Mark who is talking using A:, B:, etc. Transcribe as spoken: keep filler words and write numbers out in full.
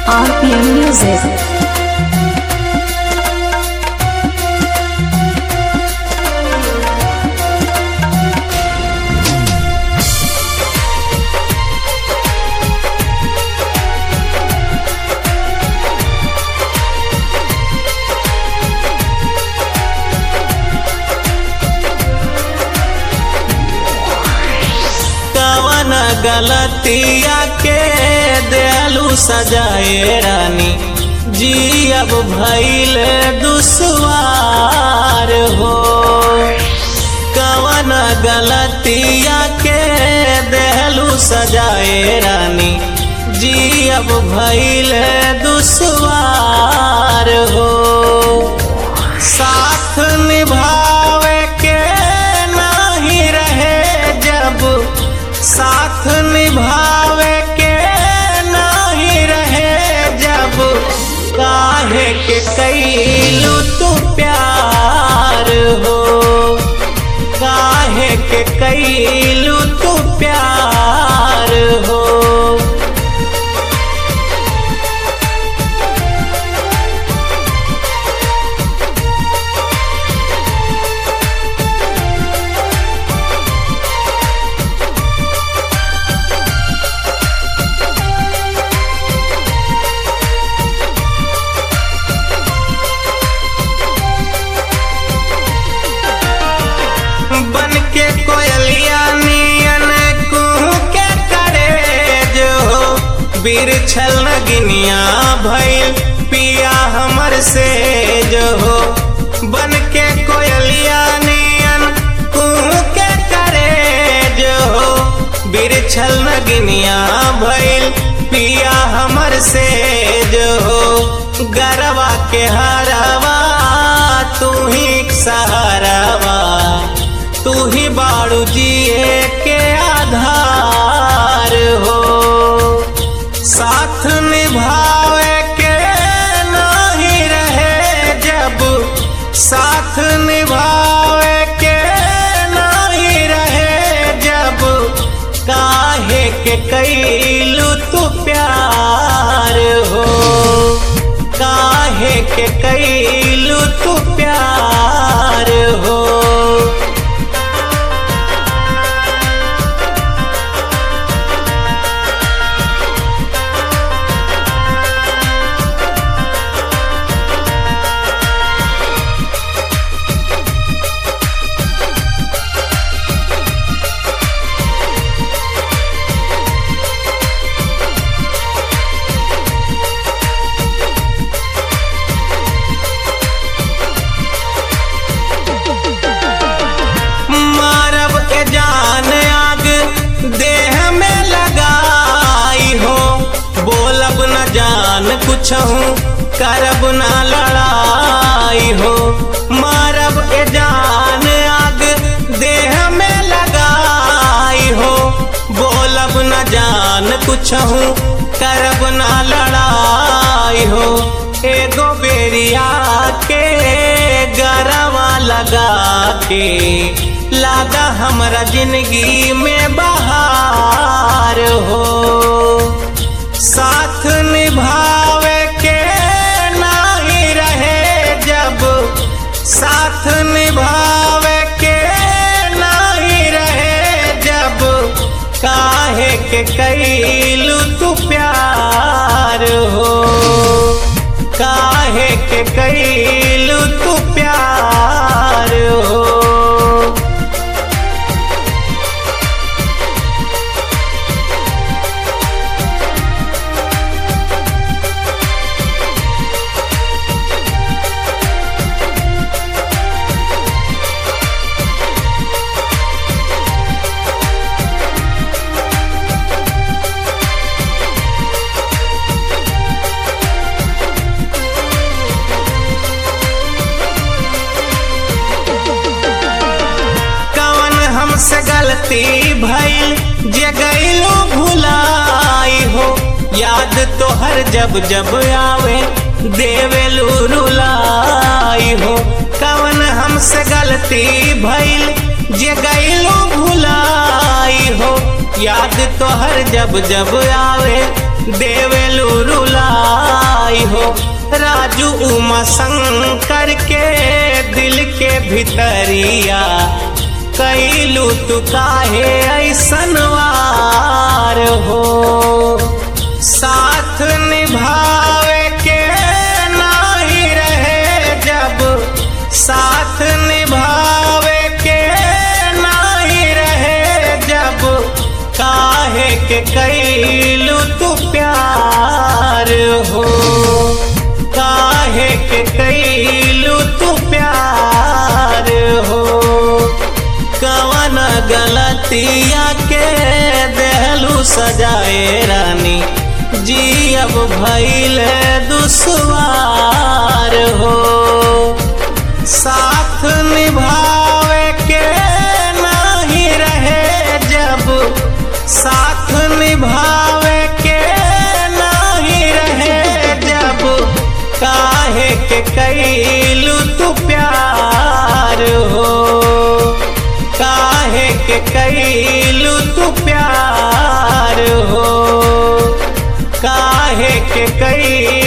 A: R P M Music.
B: गलतिया के दयालु सजाए रानी जी अब भइल दुश्वार हो। कवन गलतिया के दयालु सजाए रानी जी अब भइल दुश्वार हो। साथ निभावे के नहीं रहे जब साथ निभावे के नहीं रहे जब काहे के कैलू तू प्यार हो। काहे के कैलू तू प्यार हो। बिरछल नगिनिया भइल पिया हमर से जो हो। बन के कोयलिया नियन कुहू के करे जो हो। बिरछल नगिनिया भइल पिया हमर से जो हो। गरवा के हरवा तू ही सहारवा तू ही बाड़ू जिए के आधार हो। साथ निभावे के नहीं रहे जब साथ निभावे के नहीं रहे जब काहे के कैलू तू प्यार हो। काहे के कैलू तू प्यार हो। कुछ हूँ करब ना लड़ाई हो। मारब ए जान आग देह में लगाई हो। बोलब न जान कुछ हूँ करब ना लड़ाई हो। एगो बेरिया के गरवा लगा के लागा हमरा जिंदगी में बहार हो। साथ निभावे के नहीं रहे जब साथ निभावे के नहीं रहे जब काहे के कैलू तू प्यार हो। काहे के कैलू तू प्यार हो। से गलती भइल जे गइलो भुलाई हो। याद तोहर जब जब आवे देवेलू रुलाई हो। कवन हमसे गलती भइल जे गइलो भुलाई हो। याद तोहर जब जब आवे देवेलू रुलाई हो राजू उमा शंकर के दिल के भितरिया कैलू तू काहे ऐसन वार हो। साथ निभावे के नाही रहे जब, साथ निभावे के नाही रहे जब, काहे के कैलू तू प्यार हो, काहे के कैलू तू प्यार हो। कवन गलतिया के देहलू सजाए रानी, जी अब भइल दुश्वार हो। साथ निभावे के नहीं रहे जब, साथ निभावे के नहीं रहे जब, काहे के कैलू तू प्यार हो, काहे के कैलू तू प्यार हो, काहे के कैलू